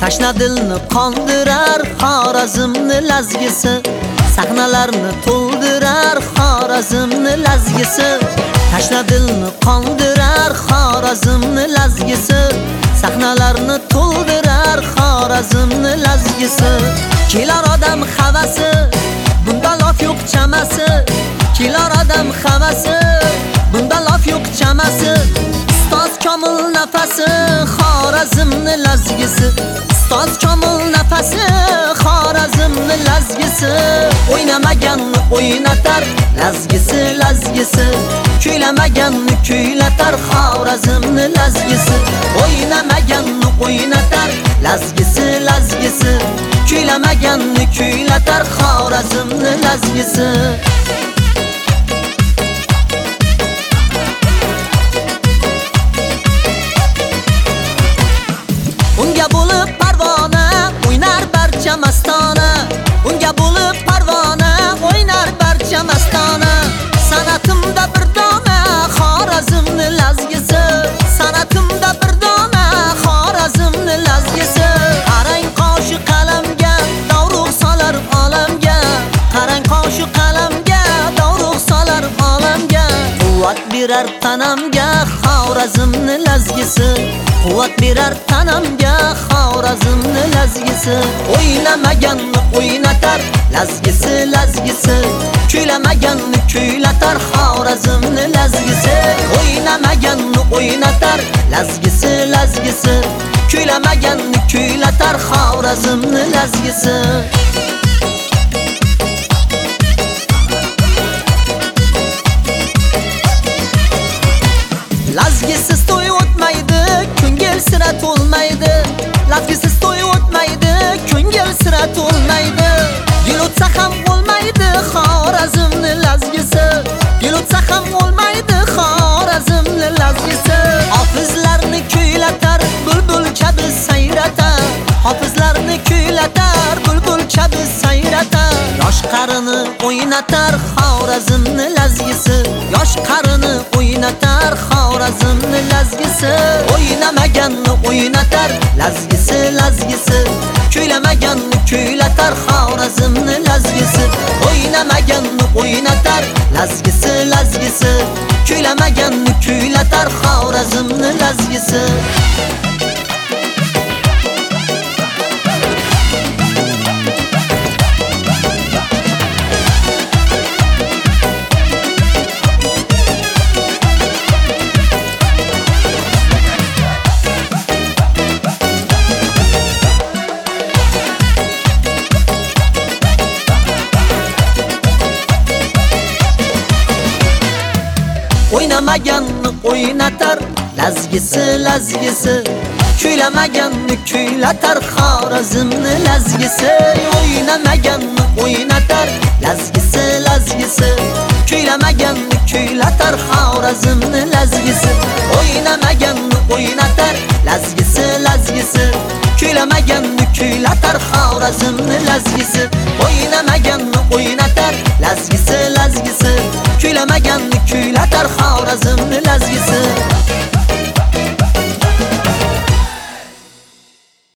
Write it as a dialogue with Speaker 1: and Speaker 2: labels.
Speaker 1: Tashna dilni qondirar Xorazmni lazgisi, sahnalarni to'ldirar Xorazmni lazgisi. Tashna dilni qondirar Xorazmni lazgisi, sahnalarni to'ldirar Xorazmni lazgisi. Kelar odam havasi, bunda lof yo'q chamasi. Kelar odam havasi, bunda lof yo'q chamasi. Ustoz komil nafasi, Xorazmni lazgisi. Ustoz komil nafasi, Xorazmni lazgisi. O'ynamaganni o'ynatar, lazgisi, lazgisi. Kuylamaganni kuylatar, Xorazmni lazgisi. O'ynamaganni o'ynatar, lazgisi, lazgisi. Kuylamaganni kuylatar, Xorazmni lazgisi. Unga bo'lib parvona, o'ynar barcha mastona. Unga bo'lib parvona, o'ynar barcha mastona. Sanatimda bir dona, Xorazmni lazgisi. Sanatimda bir dona, Xorazmni lazgisi. Qarang qoshi qalamga, dovrug' solar olamga. Qarang qoshi qalamga, dovrug' solar olamga. Quvvat berar tanamga, Xorazmni lazgisi. Quvvat berar tanamga, Xorazmni lazgisi. O'ynamaganni o'ynatar, lazgisi, lazgisi. Kuylamaganni kuylatar, Xorazmni lazgisi. O'ynamaganni o'ynatar, lazgisi, lazgisi. Kuylamaganni kuylatar, Xorazmni lazgisi. Lazgisiz to'y o'tmaydi, ko'ngil sira to'lmaydi. Lazgisiz to'y o'tmaydi, ko'ngil sira to'lmaydi. Yil o'tsa ham bo'lmaydi, Xorazmni lazgisi. Yil o'tsa ham bo'lmaydi, Xorazmni lazgisi. Hofizlarni kuylatar, bulbul kabi sayratar. Hofizlarni kuylatar, bulbul kabi sayratar. Yosh qarini o'ynatar, Xorazmni lazgisi. Yosh qarini o'ynatar, Xorazmni lazgisi. O'ynamaganni o'ynatar, lazgisi, lazgisi. Kuylamaganni kuylatar, Xorazmni lazgisi. O'ynamaganni o'ynatar, lazgisi, lazgisi. Kuylamaganni kuylatar, Xorazmni lazgisi. O'ynamaganni o'ynatar, lazgisi, lazgisi. Kuylamaganni kuylatar, Xorazmni lazgisi. O'ynamaganni o'ynatar, lazgisi, lazgisi. Kuylamaganni kuylatar, Xorazmni lazgisi. O'ynamaganni o'ynatar, lazgisi, lazgisi. Kuylamaganni kuylatar, Xorazmni lazgisi. O'ynamaganni o'ynatar, lazgisi, lazgisi. Kuylamaganni kuylatar, Xorazmni lazgisi.